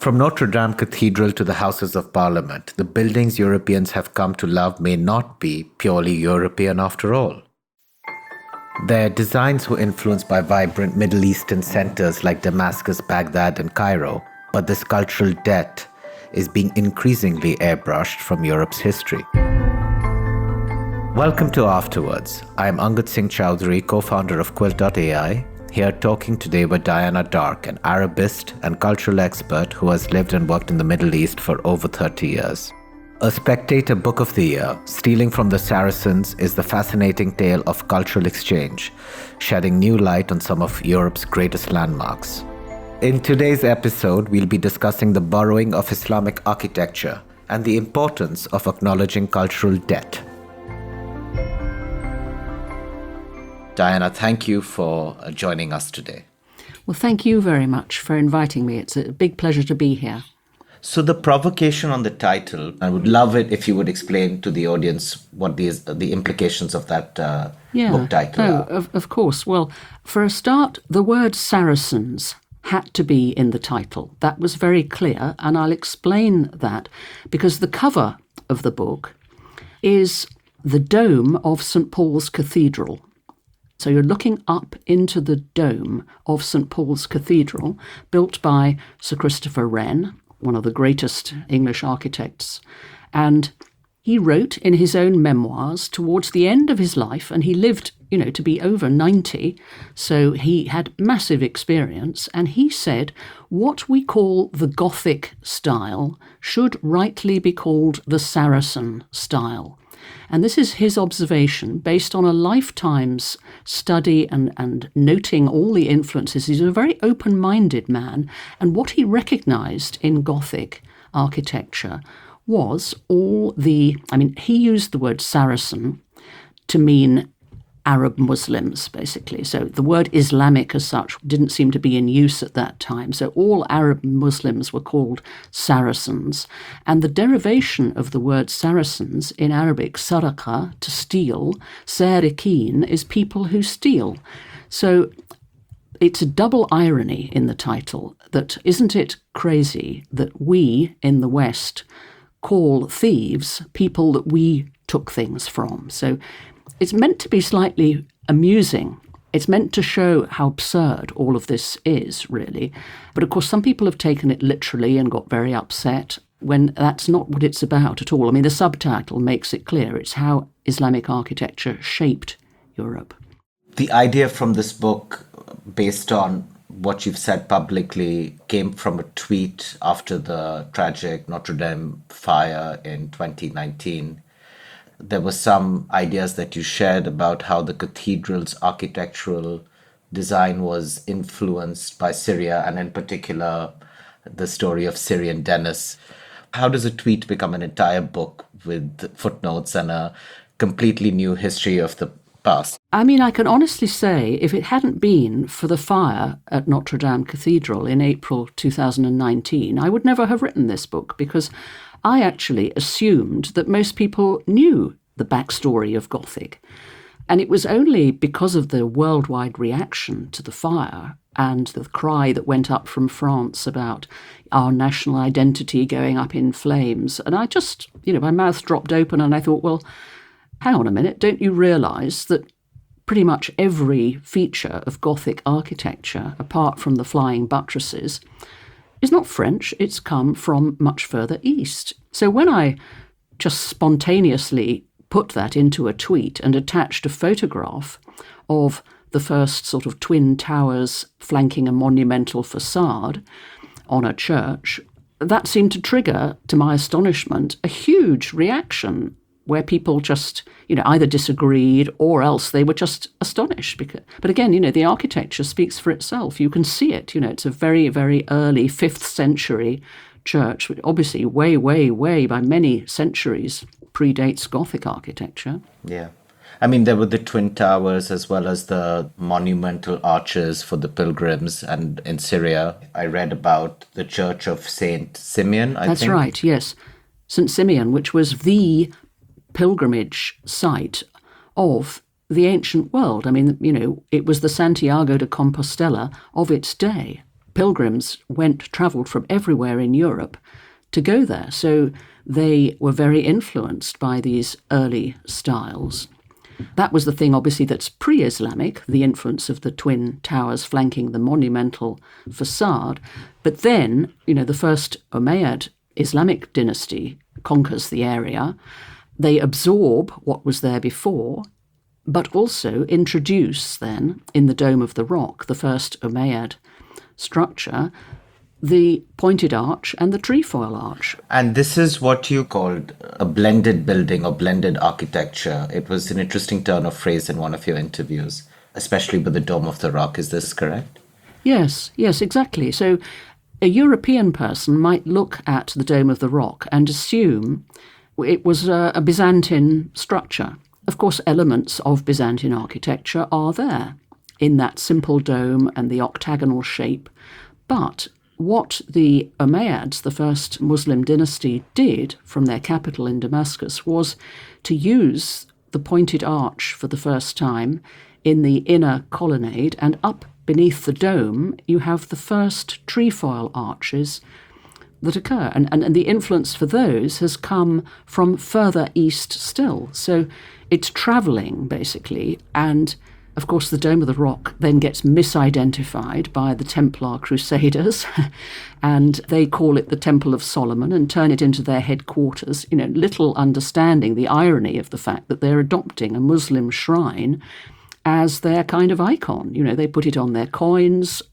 From Notre Dame Cathedral to the Houses of Parliament, the buildings Europeans have come to love may not be purely European after all. Their designs were influenced by vibrant Middle Eastern centers like Damascus, Baghdad, and Cairo, but this cultural debt is being increasingly airbrushed from Europe's history. Welcome to Afterwards. I am Angad Singh Chowdhury, co-founder of Quilt.ai, here talking today with Diana Dark, an Arabist and cultural expert who has lived and worked in the Middle East for over 30 years. A Spectator Book of the Year, Stealing from the Saracens is the fascinating tale of cultural exchange, shedding new light on some of Europe's greatest landmarks. In today's episode, we'll be discussing the borrowing of Islamic architecture and the importance of acknowledging cultural debt. Diana, thank you for joining us today. Well, thank you very much for inviting me. It's a big pleasure to be here. So the provocation on the title, I would love it if you would explain to the audience what the implications of that book title are. Of course. Well, for a start, the word Saracens had to be in the title. That was very clear, and I'll explain that because the cover of the book is the dome of St. Paul's Cathedral. So you're looking up into the dome of St. Paul's Cathedral, built by Sir Christopher Wren, one of the greatest English architects. And he wrote in his own memoirs towards the end of his life, and he lived, to be over 90, so he had massive experience, and he said, what we call the Gothic style should rightly be called the Saracen style. And this is his observation based on a lifetime's study and noting all the influences. He's a very open-minded man. And what he recognised in Gothic architecture was he used the word Saracen to mean Arab Muslims, basically. So the word Islamic as such didn't seem to be in use at that time. So all Arab Muslims were called Saracens. And the derivation of the word Saracens in Arabic, saraka, to steal, sarikin is people who steal. So it's a double irony in the title that isn't it crazy that we in the West call thieves people that we took things from. So it's meant to be slightly amusing. It's meant to show how absurd all of this is, really. But of course, some people have taken it literally and got very upset when that's not what it's about at all. I mean, the subtitle makes it clear. It's how Islamic architecture shaped Europe. The idea from this book, based on what you've said publicly, came from a tweet after the tragic Notre Dame fire in 2019. There were some ideas that you shared about how the cathedral's architectural design was influenced by Syria, and in particular, the story of Syrian Dennis. How does a tweet become an entire book with footnotes and a completely new history of the past? I mean, I can honestly say, if it hadn't been for the fire at Notre Dame Cathedral in April 2019, I would never have written this book, because I actually assumed that most people knew the backstory of Gothic. And it was only because of the worldwide reaction to the fire and the cry that went up from France about our national identity going up in flames. And I just, my mouth dropped open and I thought, well, hang on a minute, don't you realise that pretty much every feature of Gothic architecture, apart from the flying buttresses, is not French, it's come from much further east. So when I just spontaneously put that into a tweet and attached a photograph of the first sort of twin towers flanking a monumental facade on a church, that seemed to trigger, to my astonishment, a huge reaction where people just, either disagreed or else they were just astonished. But again, the architecture speaks for itself. You can see it. It's a very, very early 5th century church, which obviously way, way, way by many centuries predates Gothic architecture. Yeah. I mean, there were the Twin Towers as well as the monumental arches for the pilgrims. And in Syria, I read about the Church of Saint Simeon, I think. That's right, yes. St. Simeon, which was the pilgrimage site of the ancient world. I mean, it was the Santiago de Compostela of its day. pilgrims travelled from everywhere in Europe to go there. So they were very influenced by these early styles. That was the thing, obviously, that's pre-Islamic, the influence of the twin towers flanking the monumental facade. But then, the first Umayyad Islamic dynasty conquers the area. They absorb what was there before, but also introduce then, in the Dome of the Rock, the first Umayyad structure, the pointed arch and the trefoil arch. And this is what you called a blended building or blended architecture. It was an interesting turn of phrase in one of your interviews, especially with the Dome of the Rock. Is this correct? Yes, exactly. So a European person might look at the Dome of the Rock and assume it was a Byzantine structure. Of course, elements of Byzantine architecture are there in that simple dome and the octagonal shape. But what the Umayyads, the first Muslim dynasty, did from their capital in Damascus was to use the pointed arch for the first time in the inner colonnade, and up beneath the dome you have the first trefoil arches that occur. And the influence for those has come from further east still. So it's travelling, basically, and of course, the Dome of the Rock then gets misidentified by the Templar Crusaders, and they call it the Temple of Solomon and turn it into their headquarters, little understanding the irony of the fact that they're adopting a Muslim shrine as their kind of icon. They put it on their coins.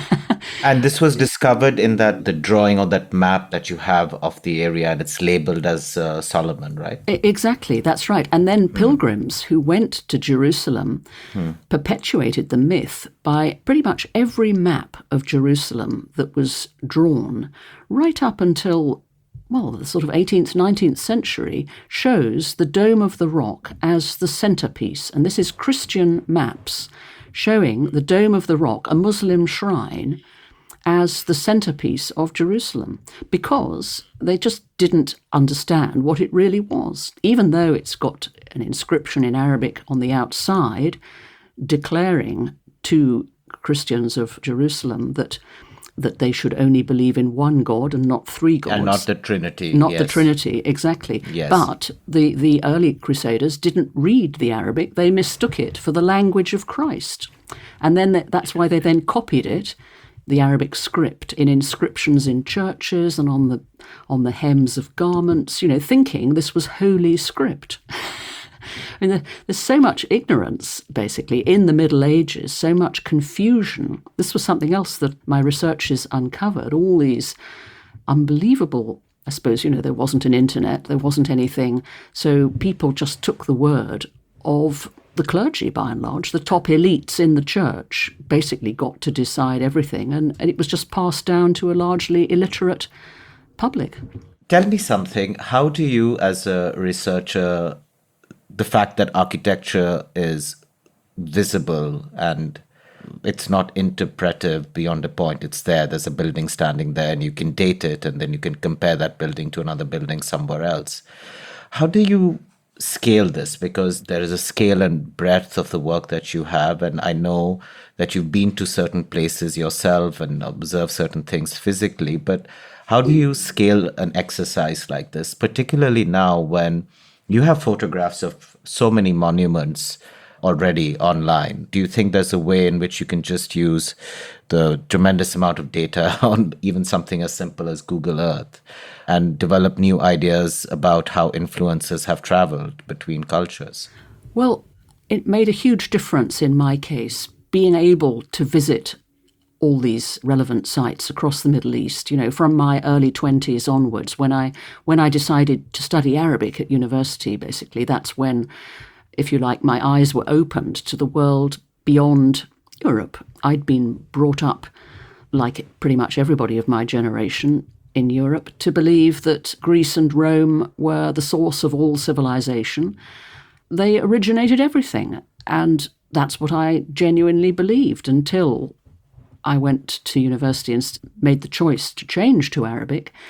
And this was discovered in the drawing or that map that you have of the area, and it's labeled as Solomon, right? Exactly, that's right. And then pilgrims who went to Jerusalem perpetuated the myth by pretty much every map of Jerusalem that was drawn right up until, the sort of 18th, 19th century, shows the Dome of the Rock as the centerpiece. And this is Christian maps showing the Dome of the Rock, a Muslim shrine, as the centerpiece of Jerusalem, because they just didn't understand what it really was. Even though it's got an inscription in Arabic on the outside declaring to Christians of Jerusalem that they should only believe in one God and not three gods. And not the Trinity. Not the Trinity, exactly. Yes. But the early Crusaders didn't read the Arabic. They mistook it for the language of Christ. And then that's why they then copied it, the Arabic script, in inscriptions in churches and on the hems of garments, thinking this was holy script. I mean, there's so much ignorance, basically, in the Middle Ages, so much confusion. This was something else that my researchers uncovered, all these unbelievable, I suppose, there wasn't an internet, there wasn't anything, so people just took the word of the clergy, by and large. The top elites in the church basically got to decide everything, and it was just passed down to a largely illiterate public. Tell me something. How do you, as a researcher, the fact that architecture is visible and it's not interpretive beyond a point, it's there's a building standing there and you can date it and then you can compare that building to another building somewhere else. How do you scale this? Because there is a scale and breadth of the work that you have, and I know that you've been to certain places yourself and observed certain things physically, but how do you scale an exercise like this, particularly now when you have photographs of so many monuments already online? Do you think there's a way in which you can just use the tremendous amount of data on even something as simple as Google Earth and develop new ideas about how influences have traveled between cultures? Well, it made a huge difference in my case, being able to visit all these relevant sites across the Middle East, from my early 20s onwards. When I decided to study Arabic at university, basically, that's when, if you like, my eyes were opened to the world beyond Europe. I'd been brought up, like pretty much everybody of my generation, in Europe, to believe that Greece and Rome were the source of all civilization. They originated everything, and that's what I genuinely believed until I went to university and made the choice to change to Arabic.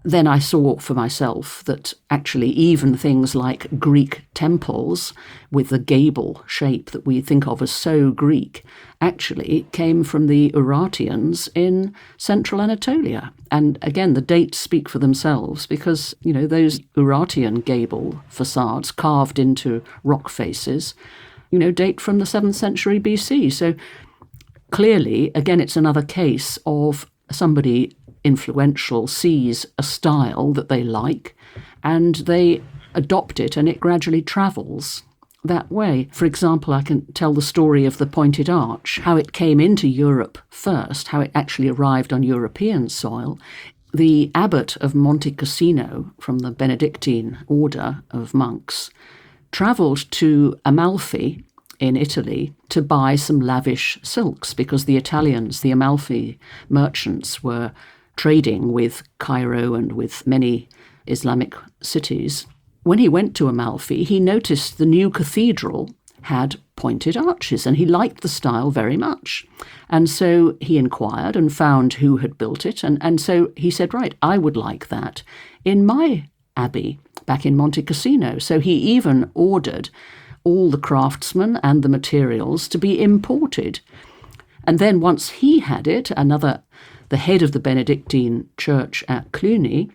then I saw for myself that actually even things like Greek temples with the gable shape that we think of as so Greek actually came from the Urartians in central Anatolia. And again, the dates speak for themselves because, those Urartian gable facades carved into rock faces, date from the 7th century BC. So clearly, again, it's another case of somebody influential sees a style that they like and they adopt it, and it gradually travels that way. For example, I can tell the story of the pointed arch, how it came into Europe first, how it actually arrived on European soil. The abbot of Monte Cassino from the Benedictine order of monks travelled to Amalfi in Italy to buy some lavish silks because the Italians, the Amalfi merchants, were trading with Cairo and with many Islamic cities. When he went to Amalfi, he noticed the new cathedral had pointed arches and he liked the style very much. And so he inquired and found who had built it. And so he said, right, I would like that in my abbey back in Monte Cassino. So he even ordered all the craftsmen and the materials to be imported. And then once he had it, the head of the Benedictine church at Cluny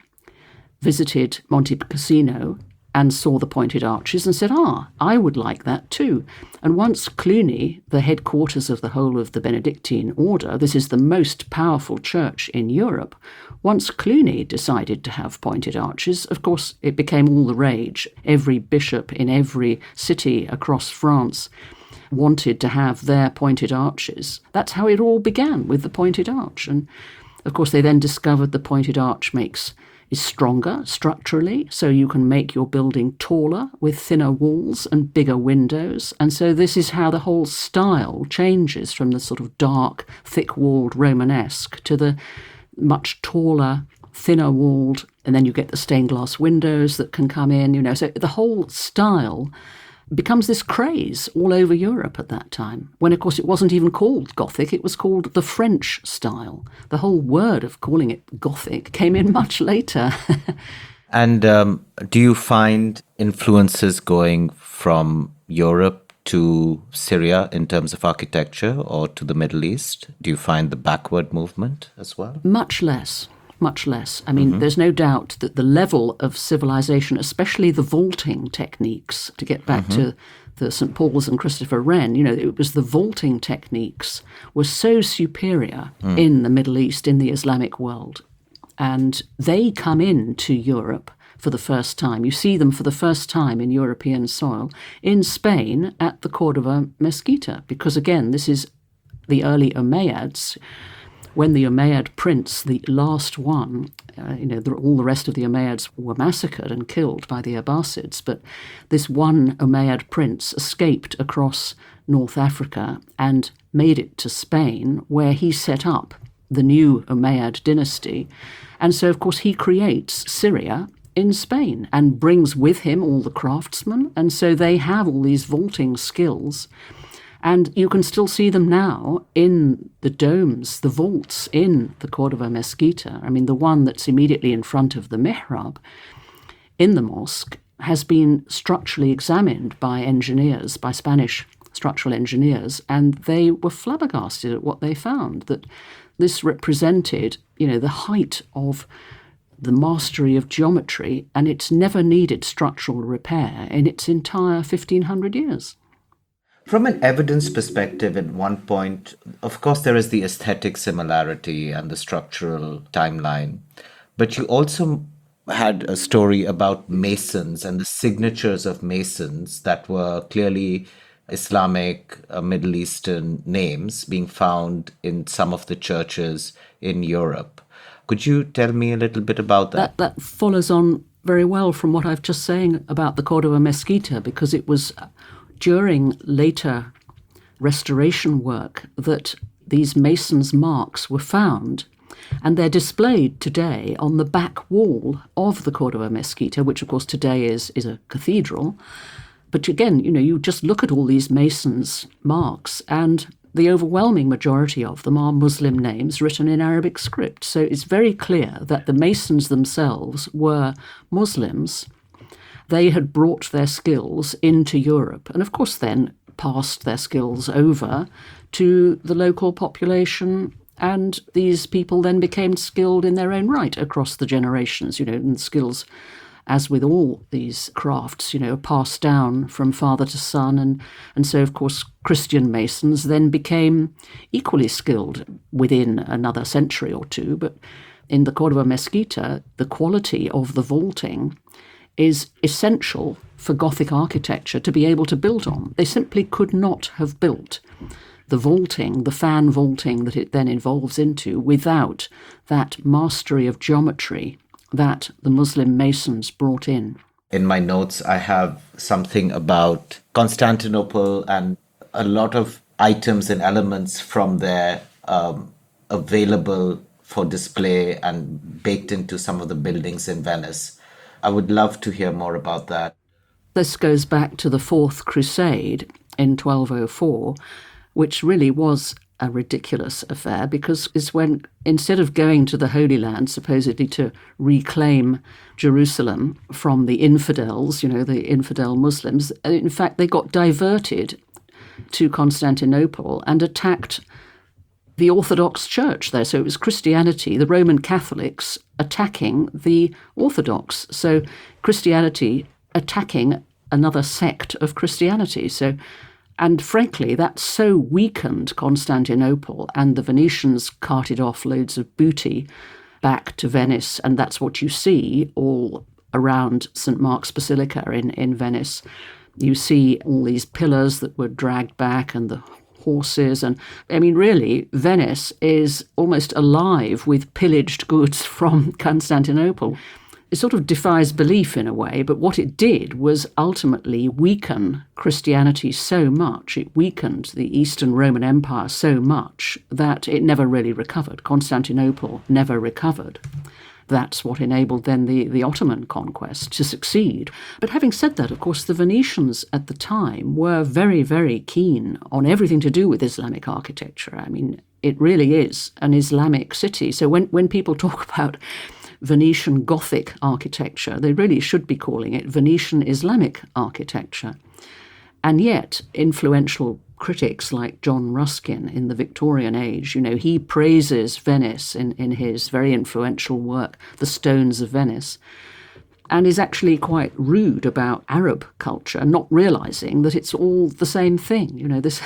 visited Monte Cassino and saw the pointed arches and said, I would like that too. And once Cluny, the headquarters of the whole of the Benedictine order, this is the most powerful church in Europe, once Cluny decided to have pointed arches, of course, it became all the rage. Every bishop in every city across France wanted to have their pointed arches. That's how it all began, with the pointed arch. And of course, they then discovered the pointed arch is stronger structurally, so you can make your building taller with thinner walls and bigger windows. And so this is how the whole style changes from the sort of dark, thick-walled Romanesque to the much taller, thinner-walled, and then you get the stained glass windows that can come in, So the whole style becomes this craze all over Europe at that time, when, of course, it wasn't even called Gothic, it was called the French style. The whole word of calling it Gothic came in much later. And do you find influences going from Europe to Syria in terms of architecture or to the Middle East? Do you find the backward movement as well? Much less. I mean, there's no doubt that the level of civilization, especially the vaulting techniques, to get back to the St. Paul's and Christopher Wren, it was the vaulting techniques were so superior in the Middle East, in the Islamic world. And they come into Europe for the first time. You see them for the first time in European soil in Spain at the Cordova Mesquita, because again, this is the early Umayyads. When the Umayyad prince, the last one, all the rest of the Umayyads were massacred and killed by the Abbasids, but this one Umayyad prince escaped across North Africa and made it to Spain, where he set up the new Umayyad dynasty. And so, of course, he creates Syria in Spain and brings with him all the craftsmen. And so they have all these vaulting skills. And you can still see them now in the domes, the vaults in the Cordova Mesquita. I mean, the one that's immediately in front of the mihrab in the mosque has been structurally examined by engineers, by Spanish structural engineers, and they were flabbergasted at what they found, that this represented, the height of the mastery of geometry, and it's never needed structural repair in its entire 1,500 years. From an evidence perspective, at one point, of course, there is the aesthetic similarity and the structural timeline, but you also had a story about masons and the signatures of masons that were clearly Islamic, Middle Eastern names being found in some of the churches in Europe. Could you tell me a little bit about that? That follows on very well from what I've just saying about the Cordova Mesquita, because it was during later restoration work that these masons' marks were found, and they're displayed today on the back wall of the Cordova Mesquita, which of course today is a cathedral. But again, you just look at all these masons' marks, and the overwhelming majority of them are Muslim names written in Arabic script. So it's very clear that the masons themselves were Muslims. They had brought their skills into Europe and, of course, then passed their skills over to the local population, and these people then became skilled in their own right across the generations, and skills, as with all these crafts, are passed down from father to son. And so, of course, Christian masons then became equally skilled within another century or two. But in the Cordova Mesquita, the quality of the vaulting is essential for Gothic architecture to be able to build on. They simply could not have built the vaulting, the fan vaulting that it then evolves into, without that mastery of geometry that the Muslim masons brought in. In my notes, I have something about Constantinople and a lot of items and elements from there available for display and baked into some of the buildings in Venice. I would love to hear more about that. This goes back to the Fourth Crusade in 1204, which really was a ridiculous affair, because it's when, instead of going to the Holy Land, supposedly to reclaim Jerusalem from the infidels, the infidel Muslims, in fact, they got diverted to Constantinople and attacked the Orthodox Church there. So it was Christianity, the Roman Catholics, attacking the Orthodox. So Christianity attacking another sect of Christianity. And frankly, that so weakened Constantinople, and the Venetians carted off loads of booty back to Venice, and that's what you see all around St. Mark's Basilica in Venice. You see all these pillars that were dragged back and the horses. And I mean, really, Venice is almost alive with pillaged goods from Constantinople. It sort of defies belief in a way, but what it did was ultimately weaken Christianity so much, it weakened the Eastern Roman Empire so much that it never really recovered. Constantinople never recovered. That's what enabled then the Ottoman conquest to succeed. But having said that, of course, the Venetians at the time were very, very keen on everything to do with Islamic architecture. I mean, it really is an Islamic city. So when people talk about Venetian Gothic architecture, they really should be calling it Venetian Islamic architecture. And yet, influential critics like John Ruskin in the Victorian age, he praises Venice in his very influential work, The Stones of Venice, and is actually quite rude about Arab culture, not realising that it's all the same thing. This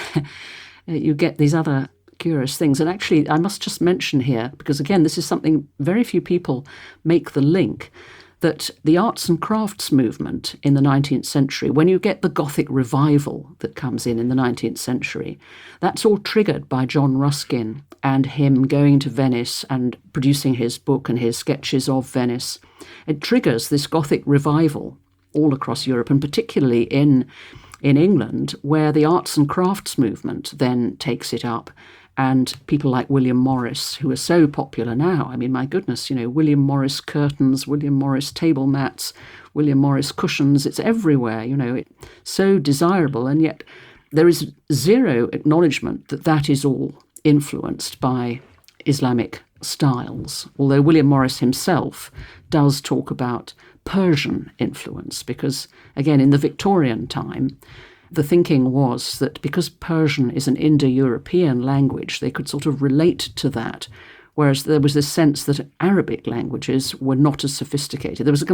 you get these other curious things. And actually, I must just mention here, because again, this is something very few people make the link, that the arts and crafts movement in the 19th century, when you get the Gothic revival that comes in the 19th century, that's all triggered by John Ruskin and him going to Venice and producing his book and his sketches of Venice. It triggers this Gothic revival all across Europe, and particularly in England, where the arts and crafts movement then takes it up. And people like William Morris, who are so popular now. I mean, my goodness, William Morris curtains, William Morris table mats, William Morris cushions, it's everywhere, it's so desirable. And yet there is zero acknowledgement that that is all influenced by Islamic styles. Although William Morris himself does talk about Persian influence, because, again, in the Victorian time, the thinking was that because Persian is an Indo-European language, they could sort of relate to that, whereas there was this sense that Arabic languages were not as sophisticated. There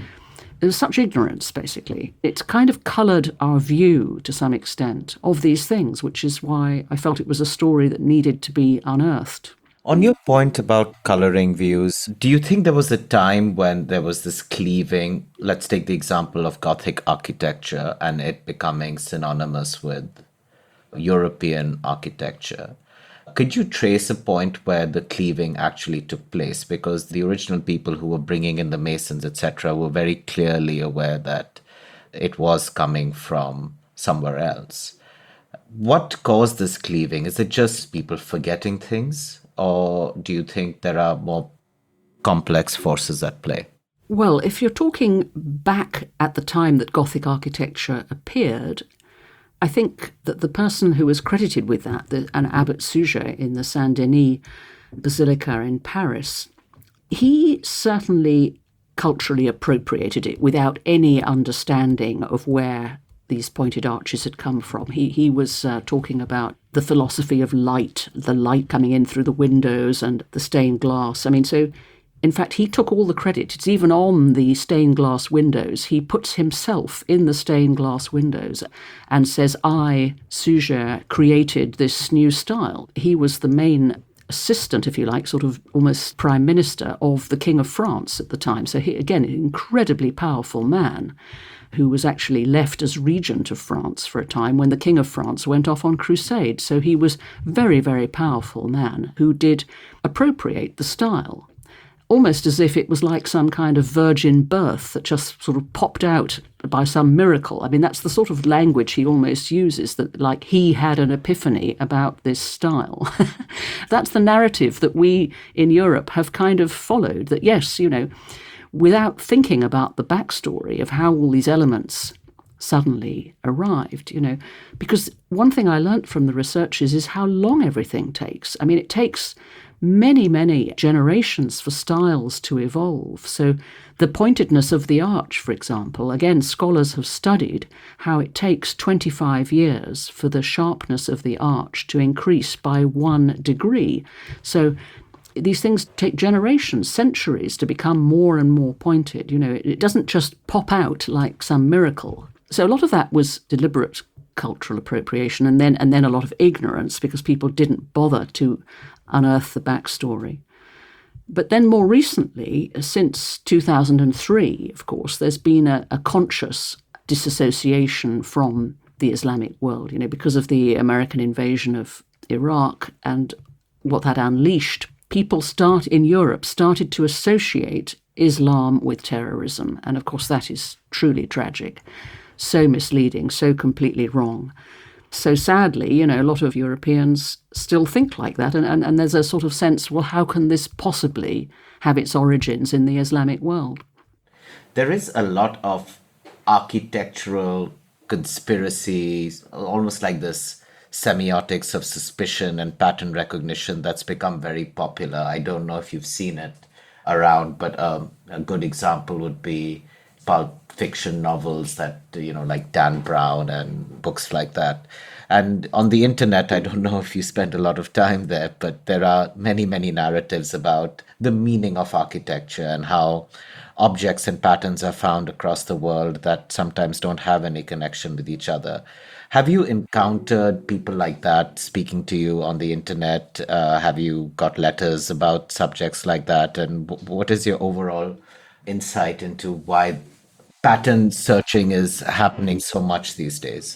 was such ignorance, basically. It kind of coloured our view, to some extent, of these things, which is why I felt it was a story that needed to be unearthed. On your point about coloring views, do you think there was a time when there was this cleaving? Let's take the example of Gothic architecture and it becoming synonymous with European architecture. Could you trace a point where the cleaving actually took place? Because the original people who were bringing in the masons, etc., were very clearly aware that it was coming from somewhere else. What caused this cleaving? Is it just people forgetting things? Or do you think there are more complex forces at play? Well, if you're talking back at the time that Gothic architecture appeared, I think that the person who was credited with that, an Abbot Suger in the Saint Denis Basilica in Paris, he certainly culturally appropriated it without any understanding of where these pointed arches had come from. He was talking about the philosophy of light, the light coming in through the windows and the stained glass. I mean, so in fact, he took all the credit. It's even on the stained glass windows. He puts himself in the stained glass windows and says, I, Suger, created this new style. He was the main assistant, if you like, sort of almost prime minister of the King of France at the time. So he, again, an incredibly powerful man who was actually left as regent of France for a time when the King of France went off on crusade. So he was very, very powerful man who did appropriate the style, almost as if it was like some kind of virgin birth that just sort of popped out by some miracle. I mean, that's the sort of language he almost uses, that like he had an epiphany about this style. That's the narrative that we in Europe have kind of followed, that yes, you know, without thinking about the backstory of how all these elements suddenly arrived, you know, because one thing I learnt from the researchers is how long everything takes. I mean, it takes many, many generations for styles to evolve. So the pointedness of the arch, for example, again, scholars have studied how it takes 25 years for the sharpness of the arch to increase by 1 degree. So these things take generations, centuries to become more and more pointed. You know, it doesn't just pop out like some miracle. So a lot of that was deliberate cultural appropriation, and then a lot of ignorance because people didn't bother to unearth the backstory. But then more recently, since 2003, of course, there's been a conscious disassociation from the Islamic world, you know, because of the American invasion of Iraq and what that unleashed. People in Europe started to associate Islam with terrorism. And of course, that is truly tragic, so misleading, so completely wrong. So sadly, you know, a lot of Europeans still think like that. And there's a sort of sense, well, how can this possibly have its origins in the Islamic world? There is a lot of architectural conspiracies, almost like this semiotics of suspicion and pattern recognition that's become very popular. I don't know if you've seen it around, but a good example would be pulp fiction novels that, you know, like Dan Brown and books like that. And on the internet, I don't know if you spend a lot of time there, but there are many, many narratives about the meaning of architecture and how objects and patterns are found across the world that sometimes don't have any connection with each other. Have you encountered people like that speaking to you on the internet? Have you got letters about subjects like that? And what is your overall insight into why pattern searching is happening so much these days?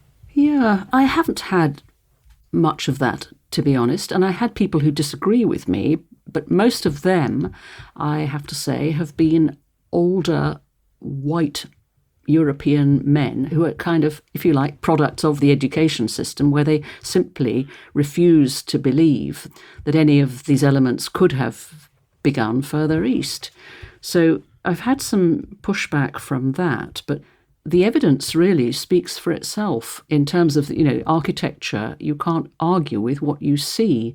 Yeah, I haven't had much of that, to be honest. And I had people who disagree with me, but most of them, I have to say, have been older, white European men who are kind of, if you like, products of the education system, where they simply refuse to believe that any of these elements could have begun further east. So I've had some pushback from that, but the evidence really speaks for itself in terms of, you know, architecture. You can't argue with what you see.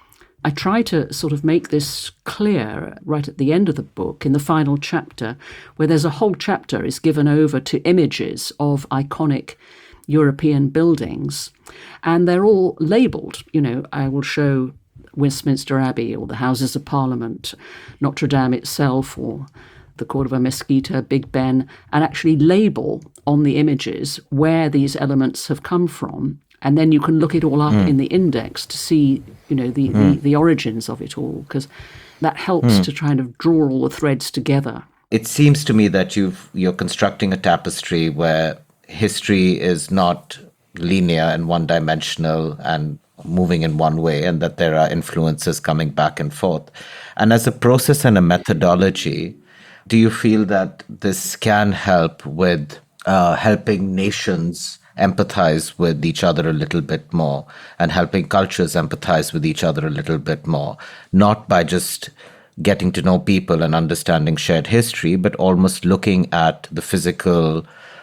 I try to sort of make this clear right at the end of the book, in the final chapter, where there's a whole chapter is given over to images of iconic European buildings, and they're all labelled. You know, I will show Westminster Abbey or the Houses of Parliament, Notre Dame itself, or the Cordova Mesquita, Big Ben, and actually label on the images where these elements have come from. And then you can look it all up in the index to see, you know, the origins of it all, because that helps to try and draw all the threads together. It seems to me that you're constructing a tapestry where history is not linear and one-dimensional and moving in one way, and that there are influences coming back and forth. And as a process and a methodology, do you feel that this can help with helping nations empathize with each other a little bit more and helping cultures empathize with each other a little bit more, not by just getting to know people and understanding shared history, but almost looking at the physical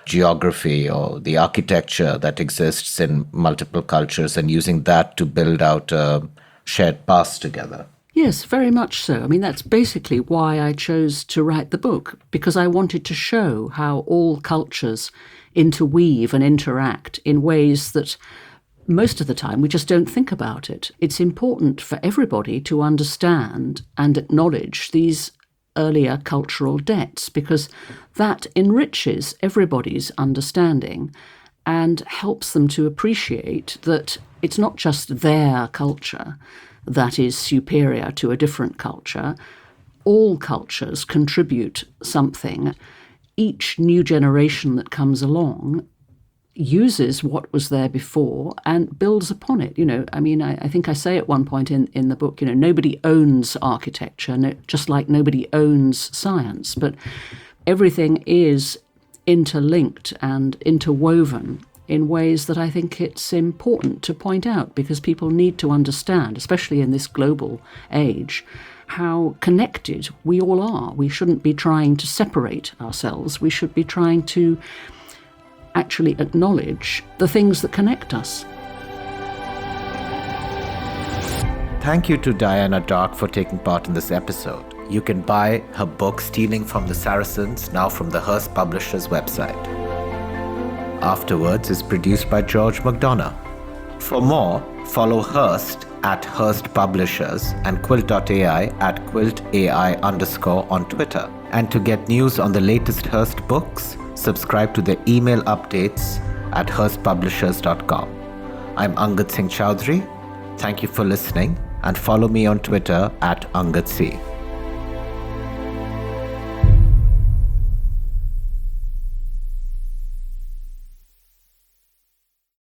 geography or the architecture that exists in multiple cultures and using that to build out a shared past together. Yes, very much so. I mean, that's basically why I chose to write the book, because I wanted to show how all cultures interweave and interact in ways that most of the time we just don't think about it. It's important for everybody to understand and acknowledge these earlier cultural debts, because that enriches everybody's understanding and helps them to appreciate that it's not just their culture that is superior to a different culture. All cultures contribute something. Each new generation that comes along uses what was there before and builds upon it. I think I say at one point in the book, nobody owns architecture, just like nobody owns science, but everything is interlinked and interwoven in ways that I think it's important to point out, because people need to understand, especially in this global age, how connected we all are. We shouldn't be trying to separate ourselves. We should be trying to actually acknowledge the things that connect us. Thank you to Diana Darke for taking part in this episode. You can buy her book Stealing from the Saracens now from the Hearst Publishers website. Afterwards is produced by George McDonough. For more, follow Hearst at Hearst Publishers and Quilt.ai at QuiltAI_ on Twitter. And to get news on the latest Hearst books, subscribe to their email updates at hearstpublishers.com. I'm Angad Singh Chowdhury. Thank you for listening, and follow me on Twitter at AngadC.